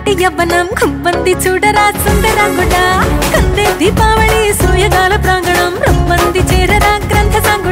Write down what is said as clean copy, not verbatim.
నాటి యవ్వనం కుంబంది చూడరా సుందరాంగుడా కందే దీపావళి సూయగాల ప్రాంగణం రొమ్మంది చేరరా గ్రంథ సాంగుడా